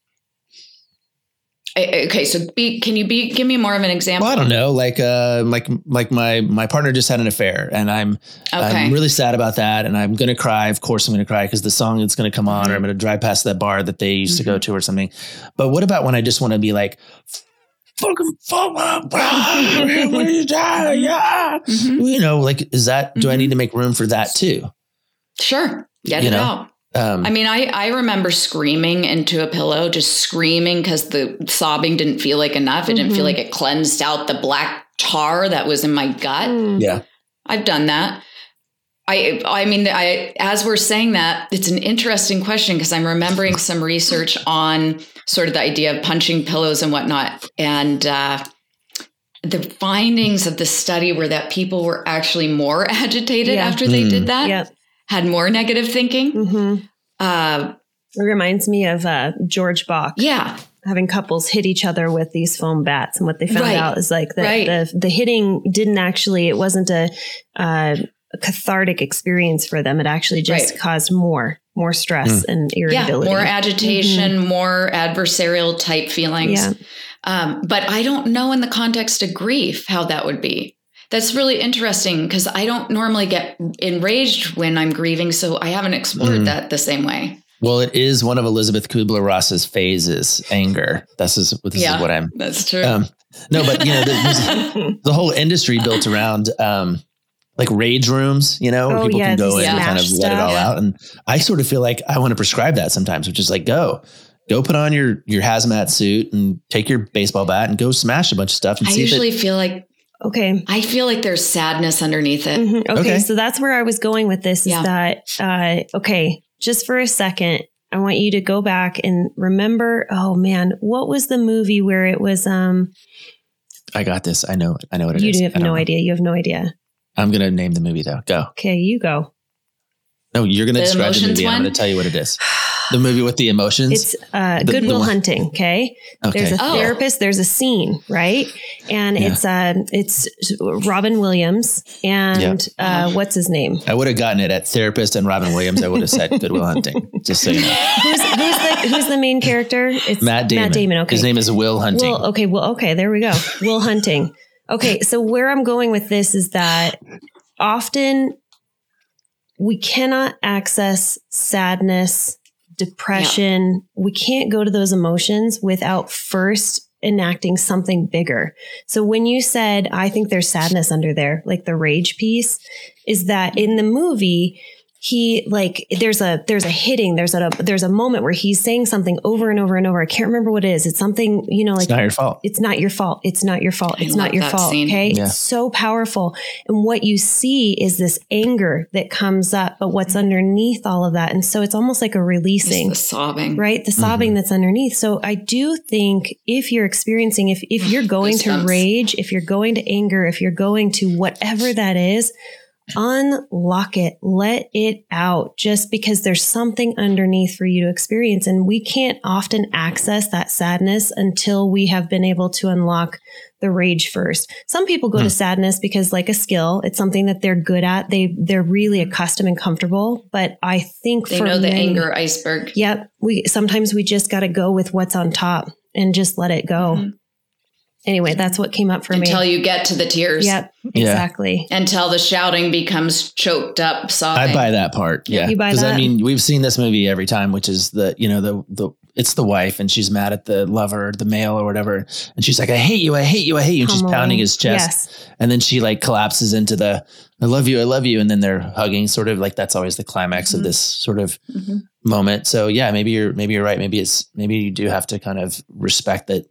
okay, so be, can you be give me more of an example? Well, I don't know, like uh, like like my my partner just had an affair, and I'm okay. I'm really sad about that, and I'm gonna cry. Of course, I'm gonna cry because the song that's gonna come on, mm-hmm. or I'm gonna drive past that bar that they used mm-hmm. to go to, or something. But what about when I just want to be like, fucking fuck up, when you die, yeah, mm-hmm. you know, like is that? Do mm-hmm. I need to make room for that too? Sure, get you it know? out. Um, I mean, I, I remember screaming into a pillow, just screaming because the sobbing didn't feel like enough. It mm-hmm. didn't feel like it cleansed out the black tar that was in my gut. Yeah. I've done that. I I mean, I as we're saying that, it's an interesting question because I'm remembering some research on sort of the idea of punching pillows and whatnot. And uh, the findings of the study were that people were actually more agitated yeah. after they mm. did that. Yep. Had more negative thinking. Mm-hmm. Uh, it reminds me of uh, George Bach. Yeah. Having couples hit each other with these foam bats. And what they found right. out is like that right. the, the hitting didn't actually, it wasn't a, uh, a cathartic experience for them. It actually just right. caused more, more stress mm. and irritability. Yeah, more agitation, mm-hmm. more adversarial type feelings. Yeah. Um, but I don't know in the context of grief how that would be. That's really interesting because I don't normally get enraged when I'm grieving, so I haven't explored mm. that the same way. Well, it is one of Elizabeth Kubler-Ross's phases, anger. This is, this yeah, is what I'm... That's true. Um, no, but you know, the, the whole industry built around um, like rage rooms, you know, where oh, people yeah, can go in and kind of stuff. let it all out. And I sort of feel like I want to prescribe that sometimes, which is like, go. Go put on your, your hazmat suit and take your baseball bat and go smash a bunch of stuff. And I see usually if it, feel like Okay. I feel like there's sadness underneath it. Mm-hmm. Okay, Okay. So that's where I was going with this is Yeah. that, uh, okay, just for a second, I want you to go back and remember, oh man, what was the movie where it was, um, I got this. I know. I know what it you is. have I don't no know. idea. You have no idea. I'm going to name the movie though. Go. Okay, you go. No, you're going to The describe the emotions movie. and I'm one? going to tell you what it is. The movie with the emotions. It's uh, The- the Good Will one- Hunting. Okay. Okay. There's a Oh. therapist. There's a scene, right? And Yeah. it's uh, it's Robin Williams and uh, what's his name? I would have gotten it at therapist and Robin Williams. I would have said Good Will Hunting. Just so you know. Who's who's the who's the main character? It's Matt Damon. Matt Damon. Okay. His name is Will Hunting. Will. Okay. Well. Okay. There we go. Will Hunting. Okay. So where I'm going with this is that often we cannot access sadness, depression. We can't go to those emotions without first enacting something bigger. So when you said, I think there's sadness under there, like the rage piece, is that in the movie, he like there's a there's a hitting there's a there's a moment where he's saying something over and over and over. I can't remember what it is. It's something, you know, like It's not your fault. It's not your fault. It's not your fault. I It's not love your that fault. scene. Okay. Yeah. It's so powerful. And what you see is this anger that comes up, but what's underneath all of that. And so it's almost like a It's releasing, the sobbing. right? The sobbing Mm-hmm. that's underneath. So I do think if you're experiencing, if, if you're going to Goosebumps. rage, if you're going to anger, if you're going to whatever that is, unlock it, let it out, just because there's something underneath for you to experience. And we can't often access that sadness until we have been able to unlock the rage first. Some people go Hmm. to sadness because, like a skill, it's something that they're good at. They, they're really accustomed and comfortable. But I think They for know the many- anger iceberg. Yep. We, sometimes we just got to go with what's on top and just let it go. Mhm. Anyway, that's what came up for Until me. you get to the tears. Yep. Yeah. Exactly. Until the shouting becomes choked up sobbing. I buy that part. Yeah. You buy Because I that? mean, we've seen this movie every time, which is the, you know, the, the, it's the wife and she's mad at the lover, the male or whatever. And she's like, I hate you. I hate you. I hate you. And she's Pummeling. pounding his chest. Yes. And then she like collapses into the, I love you. I love you. And then they're hugging, sort of like that's always the climax Mhm. of this sort of Mhm. moment. So yeah, maybe you're, maybe you're right. Maybe it's, maybe you do have to kind of respect that,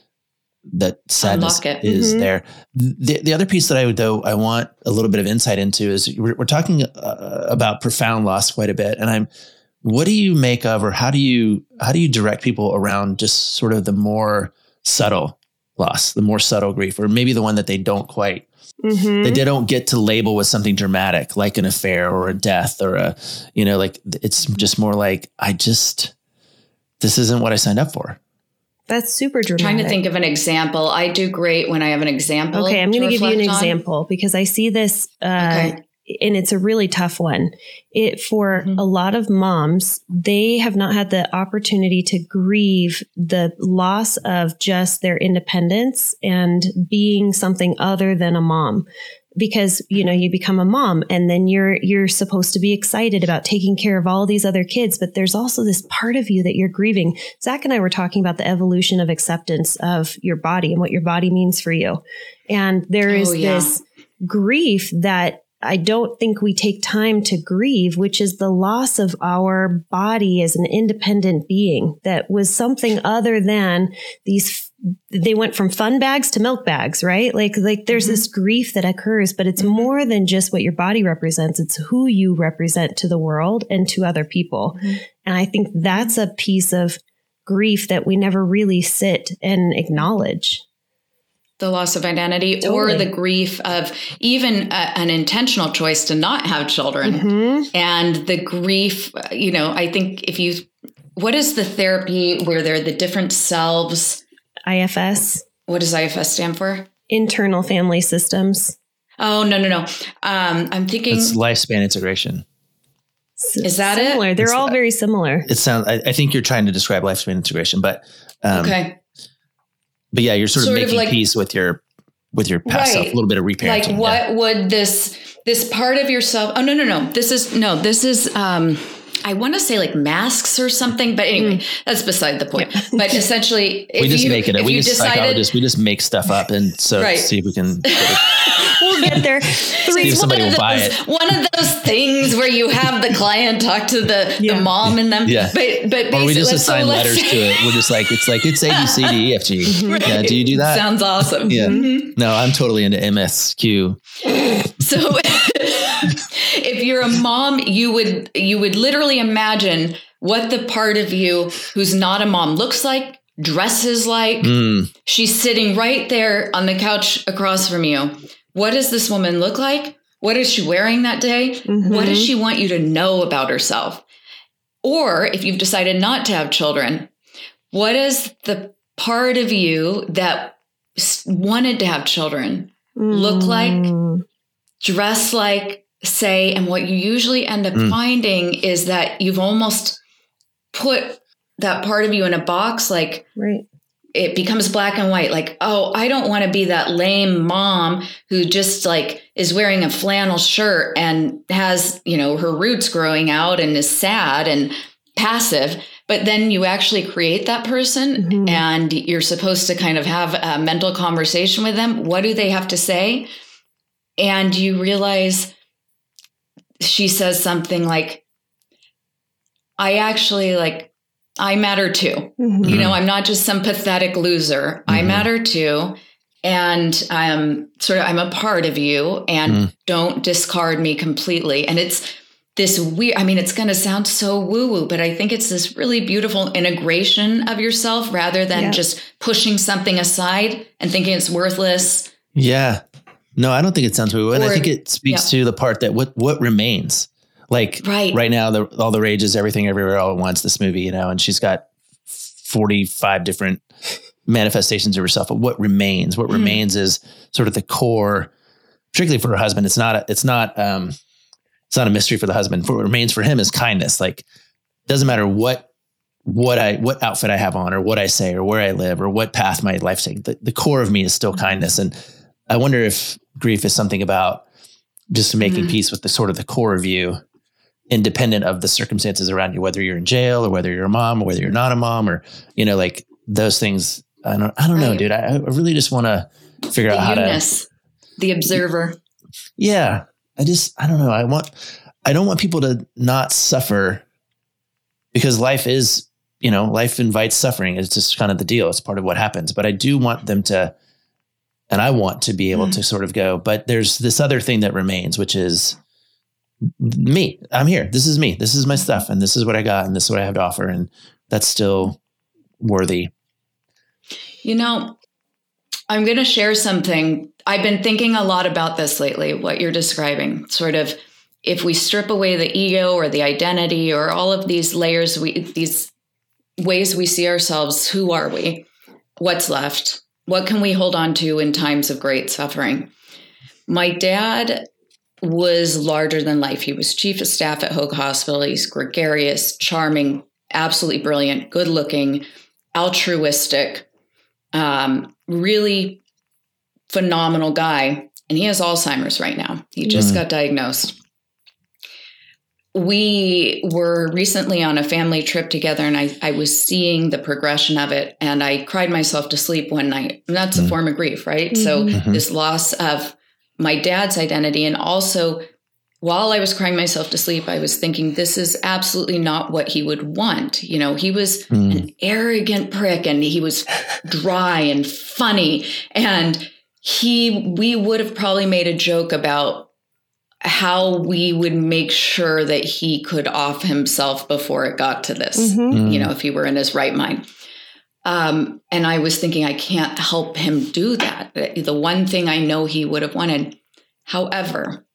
that sadness Unlock it. is Mhm. there. The, the other piece that I would, though, I want a little bit of insight into is we're, we're talking uh, about profound loss quite a bit. And I'm, what do you make of, or how do you, how do you direct people around just sort of the more subtle loss, the more subtle grief, or maybe the one that they don't quite, Mhm. that they don't get to label with something dramatic, like an affair or a death or a, you know, like it's just more like, I just, this isn't what I signed up for. That's super dramatic. Trying to think of an example. I do great when I have an example. Okay, I'm going to give you an reflect on. example because I see this, uh, Okay. and it's a really tough one. It for Mhm. a lot of moms, they have not had the opportunity to grieve the loss of just their independence and being something other than a mom. Because, you know, you become a mom and then you're you're supposed to be excited about taking care of all these other kids, but there's also this part of you that you're grieving. Zach and I were talking about the evolution of acceptance of your body and what your body means for you. And there is Oh, yeah. this grief that I don't think we take time to grieve, which is the loss of our body as an independent being that was something other than these. They went from fun bags to milk bags, right? Like, like there's Mhm. this grief that occurs, but it's Mhm. more than just what your body represents. It's who you represent to the world and to other people. Mhm. And I think that's a piece of grief that we never really sit and acknowledge. The loss of identity Totally. or the grief of even a, an intentional choice to not have children. Mhm. And the grief, uh, you know, I think if you, what is the therapy where they're the different selves? I F S, What does I F S stand for? internal family systems. Oh, no, no, no. Um, I'm thinking, It's lifespan integration. Is that it? Similar. They're It's- all very similar. It sounds, I, I think you're trying to describe lifespan integration, but, um, okay. but yeah, you're sort, Sort of of making like- peace with your, with your past self, Right. a little bit of reparenting. Like yeah. what would this, this part of yourself, oh, no, no, no. This is, no, this is, um, I want to say like masks or something, but anyway, mm. that's beside the point. Yeah. But essentially, if we just you, make it. If we you just decided, psychologists. We just make stuff up, and so right. see if we can. We'll get there. See if somebody will those, buy it. One of those things where you have the client talk to the, yeah. the mom and them. Yeah. But but or we just assign so letters to it. We're just like it's like it's A B C D E F G. Right. Yeah. Do you do that? Sounds awesome. Yeah. Mm-hmm. No, I'm totally into M S Q. So if you're a mom, you would you would literally imagine what the part of you who's not a mom looks like, dresses like. Mm. She's sitting right there on the couch across from you. What does this woman look like? What is she wearing that day? Mm-hmm. What does she want you to know about herself? Or if you've decided not to have children, what is the part of you that wanted to have children mm. look like, dress like, say? And what you usually end up mm. finding is that you've almost put that part of you in a box, like right. it becomes black and white. Like, oh, I don't want to be that lame mom who just like is wearing a flannel shirt and has, you know, her roots growing out and is sad and passive. But then you actually create that person mm-hmm. and you're supposed to kind of have a mental conversation with them. What do they have to say? And you realize she says something like, I actually like, I matter too. Mm-hmm. You know, I'm not just some pathetic loser. Mm-hmm. I matter too. And I'm sort of, I'm a part of you and mm-hmm. don't discard me completely. And it's this weird, I mean, it's going to sound so woo woo, but I think it's this really beautiful integration of yourself rather than yeah. just pushing something aside and thinking it's worthless. Yeah. No, I don't think it sounds woo woo. And I think it speaks yeah. to the part that what, what remains. Like right, right now, the, all the rage is Everything Everywhere All at Once, this movie, you know, and she's got forty-five different manifestations of herself. But what remains, what mm. remains is sort of the core, particularly for her husband. It's not, a, it's not, um, it's not a mystery for the husband. For what remains for him is kindness. Like, doesn't matter what, what I, what outfit I have on or what I say or where I live or what path my life's taking. The, the core of me is still kindness. And I wonder if grief is something about just making mm. peace with the sort of the core of you, independent of the circumstances around you, whether you're in jail or whether you're a mom or whether you're not a mom or, you know, like those things. I don't, I don't right. know, dude. I, I really just want to figure the out how Eunice, to, the observer. Yeah. I just, I don't know. I want, I don't want people to not suffer because life is, you know, life invites suffering. It's just kind of the deal. It's part of what happens, but I do want them to, and I want to be able mm. to sort of go, but there's this other thing that remains, which is, me, I'm here. This is me. This is my stuff. And this is what I got. And this is what I have to offer. And that's still worthy. You know, I'm going to share something. I've been thinking a lot about this lately, what you're describing, sort of, if we strip away the ego or the identity or all of these layers, we, these ways we see ourselves, who are we? What's left? What can we hold on to in times of great suffering? My dad was larger than life. He was chief of staff at Hoag Hospital. He's gregarious, charming, absolutely brilliant, good looking, altruistic, um, really phenomenal guy. And he has Alzheimer's right now. He just mm. got diagnosed. We were recently on a family trip together and I, I was seeing the progression of it and I cried myself to sleep one night. And that's mm. a form of grief, right? Mm-hmm. So mm-hmm. this loss of my dad's identity. And also, while I was crying myself to sleep, I was thinking, this is absolutely not what he would want. You know, he was mm. an arrogant prick and he was dry and funny. And he, we would have probably made a joke about how we would make sure that he could off himself before it got to this, mm-hmm. you know, if he were in his right mind. Um, and I was thinking, I can't help him do that. The one thing I know he would have wanted. However,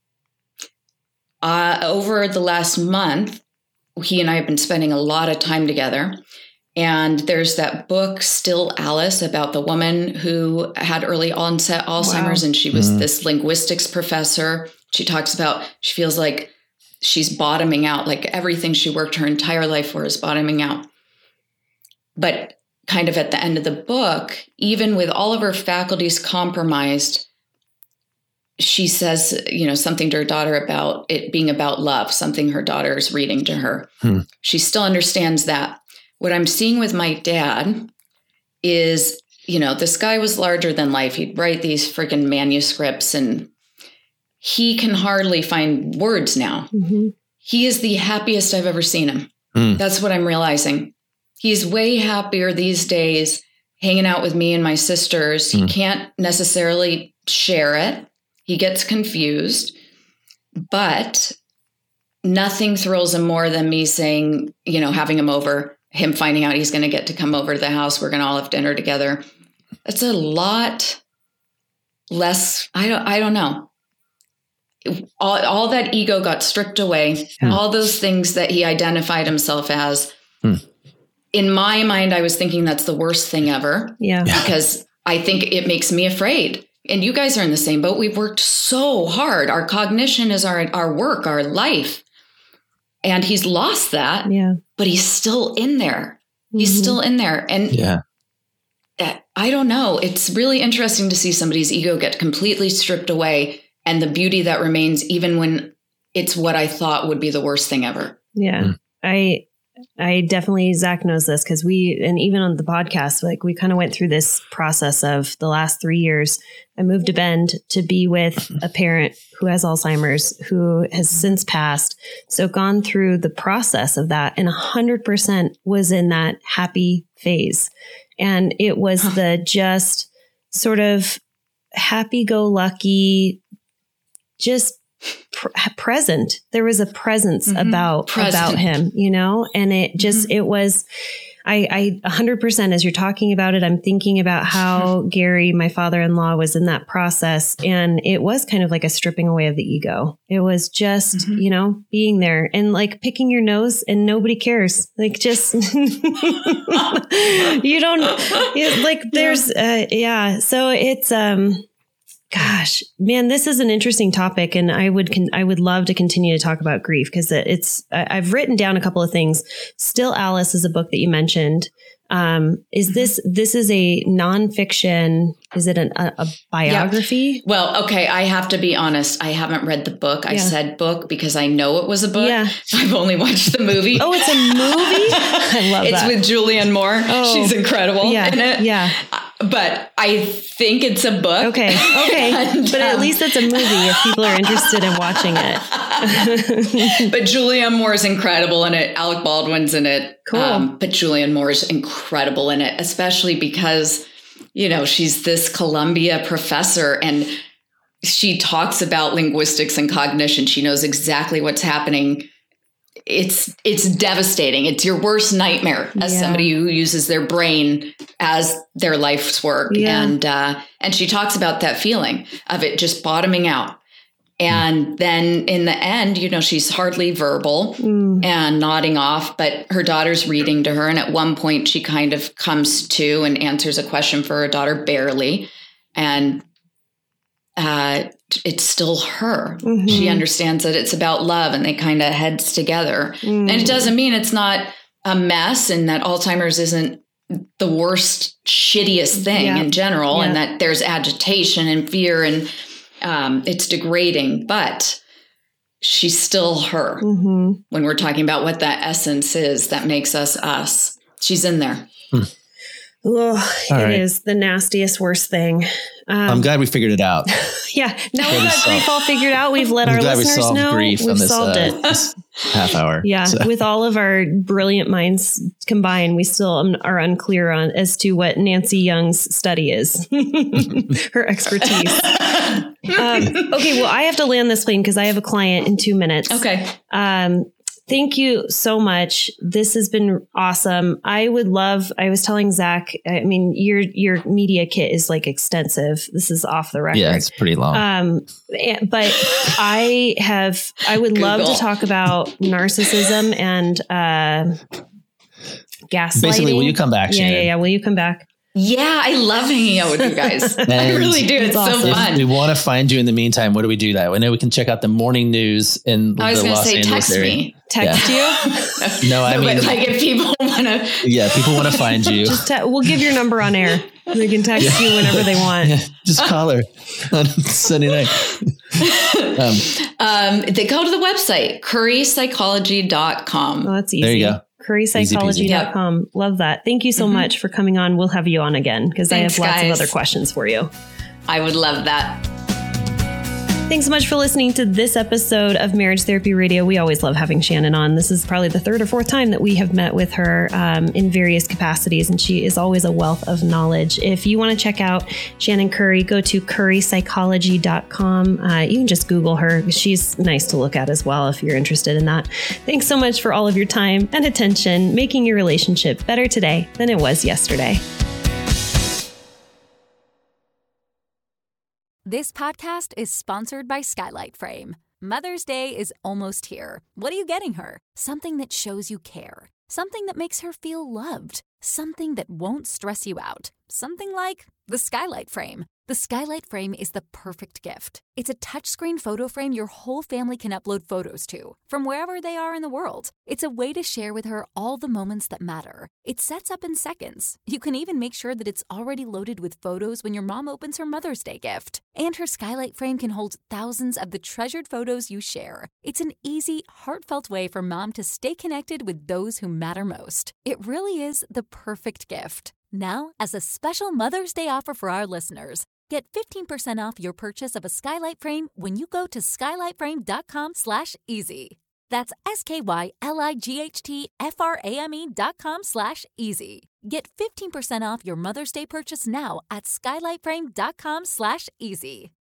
uh, over the last month, he and I have been spending a lot of time together. And there's that book, Still Alice, about the woman who had early onset Alzheimer's. Wow. And she was mm. this linguistics professor. She talks about, she feels like she's bottoming out, like everything she worked her entire life for is bottoming out. But kind of at the end of the book, even with all of her faculties compromised, she says, you know, something to her daughter about it being about love, something her daughter is reading to her. Hmm. She still understands that. What I'm seeing with my dad is, you know, this guy was larger than life. He'd write these freaking manuscripts and he can hardly find words now. Mm-hmm. He is the happiest I've ever seen him. Mm. That's what I'm realizing. He's way happier these days hanging out with me and my sisters. Mm. He can't necessarily share it. He gets confused, but nothing thrills him more than me saying, you know, having him over, him finding out he's going to get to come over to the house. We're going to all have dinner together. It's a lot less. I don't, I don't know. All, all that ego got stripped away. Hmm. All those things that he identified himself as. Hmm. In my mind, I was thinking that's the worst thing ever. Yeah. Because I think it makes me afraid. And you guys are in the same boat. We've worked so hard. Our cognition is our, our work, our life. And he's lost that. Yeah. But he's still in there. He's mm-hmm. still in there. And yeah. I don't know. It's really interesting to see somebody's ego get completely stripped away and the beauty that remains even when it's what I thought would be the worst thing ever. Yeah. Mm. I I definitely, Zach knows this because we, and even on the podcast, like we kind of went through this process of the last three years. I moved to Bend to be with a parent who has Alzheimer's, who has since passed. So gone through the process of that and a hundred percent was in that happy phase. And it was huh. the just sort of happy-go-lucky, just pr- present. There was a presence mm-hmm. about present. about him, you know, and it just mm-hmm. it was. I, I one hundred percent as you're talking about it, I'm thinking about how Gary, my father-in-law, was in that process, and it was kind of like a stripping away of the ego. It was just, mm-hmm. you know, being there and like picking your nose, and nobody cares. Like just you don't like. There's uh, yeah. So it's um. Gosh, man, this is an interesting topic, and I would con- I would love to continue to talk about grief because it's I- I've written down a couple of things. Still Alice is a book that you mentioned. Um, is this this is a nonfiction? Is it an, a, a biography? Yeah. Well, okay, I have to be honest. I haven't read the book. Yeah. I said book because I know it was a book. Yeah. I've only watched the movie. Oh, it's a movie? I love it's that. It's with Julianne Moore. Oh, she's incredible yeah, in it. Yeah. But I think it's a book. Okay. Okay. and, but at um, least it's a movie if people are interested in watching it. But Julianne Moore is incredible in it. Alec Baldwin's in it. Cool. Um, but Julianne Moore is incredible in it, especially because, you know, she's this Columbia professor and she talks about linguistics and cognition. She knows exactly what's happening. It's it's devastating. It's your worst nightmare as yeah. somebody who uses their brain as their life's work. Yeah. And uh, and she talks about that feeling of it just bottoming out. And mm. then in the end, you know, she's hardly verbal mm. and nodding off, but her daughter's reading to her. And at one point she kind of comes to and answers a question for her daughter barely. And uh it's still her. Mm-hmm. She understands that it's about love and they kind of heads together. Mm. And it doesn't mean it's not a mess and that Alzheimer's isn't the worst, shittiest thing yeah. in general. Yeah. And that there's agitation and fear and um, it's degrading, but she's still her. Mm-hmm. When we're talking about what that essence is that makes us us, she's in there. Hmm. Oh, it right. is the nastiest, worst thing. Um, I'm glad we figured it out. Yeah. Now we've got grief all figured out. We've let I'm our glad listeners we solved know. Grief We've on this, solved uh, it. This half hour. Yeah. So. With all of our brilliant minds combined, we still are unclear on as to what Nancy Young's study is, her expertise. um, okay. Well, I have to land this plane because I have a client in two minutes. Okay. Um, Thank you so much. This has been awesome. I would love, I was telling Zach, I mean, your, your media kit is like extensive. This is off the record. Yeah, it's pretty long. Um, but I have, I would Google. love to talk about narcissism and, uh, gaslighting. Basically, will you come back, Yeah, Shannon? yeah, yeah. Will you come back? Yeah, I love hanging out with you guys. I really do. It's, it's awesome. So fun. If we want to find you in the meantime, where do we do that? I know we can check out the morning news in the Los Angeles area. I was going to say, text area. me. Text yeah. you? no, I no, mean, but like if people want to. Yeah, people want to find you. Just te- we'll give your number on air. They can text yeah. you whenever they want. Yeah. Just call her on Sunday night. um, um, they go to the website, curry psychology dot com. Oh, that's easy. There you go. curry psychology dot com. Yep. Love that. Thank you so mm-hmm. much for coming on. We'll have you on again because I have lots guys. of other questions for you. I would love that. Thanks so much for listening to this episode of Marriage Therapy Radio. We always love having Shannon on. This is probably the third or fourth time that we have met with her um, in various capacities, and she is always a wealth of knowledge. If you want to check out Shannon Curry, go to curry psychology dot com. Uh, you can just Google her. She's nice to look at as well if you're interested in that. Thanks so much for all of your time and attention, making your relationship better today than it was yesterday. This podcast is sponsored by Skylight Frame. Mother's Day is almost here. What are you getting her? Something that shows you care. Something that makes her feel loved. Something that won't stress you out. Something like the Skylight Frame. The Skylight Frame is the perfect gift. It's a touchscreen photo frame your whole family can upload photos to, from wherever they are in the world. It's a way to share with her all the moments that matter. It sets up in seconds. You can even make sure that it's already loaded with photos when your mom opens her Mother's Day gift. And her Skylight Frame can hold thousands of the treasured photos you share. It's an easy, heartfelt way for mom to stay connected with those who matter most. It really is the perfect gift. Now, as a special Mother's Day offer for our listeners, get fifteen percent off your purchase of a Skylight Frame when you go to skylight frame dot com slash easy. That's S-K-Y-L-I-G-H-T-F-R-A-M-E dot com slash easy. Get fifteen percent off your Mother's Day purchase now at skylight frame dot com slash easy.